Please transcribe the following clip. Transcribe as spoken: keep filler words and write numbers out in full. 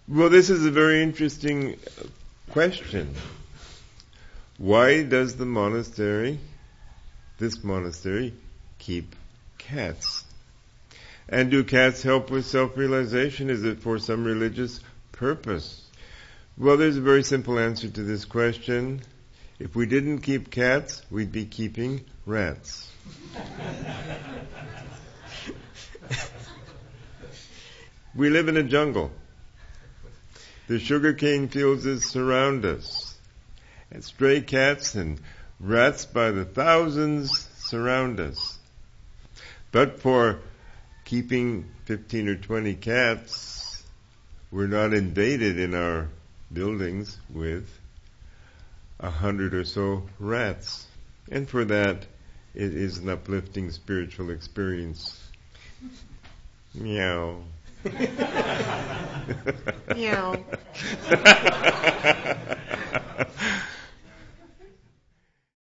Well, this is a very interesting question. Why does the monastery, this monastery, keep cats? And do cats help with self-realization? Is it for some religious purpose? Well, there's a very simple answer to this question. If we didn't keep cats, we'd be keeping rats. We live in a jungle. The sugarcane fields that surround us. And stray cats and rats by the thousands surround us. But for keeping fifteen or twenty cats, we're not invaded in our buildings with a hundred or so rats. And for that, it is an uplifting spiritual experience. Meow. Meow.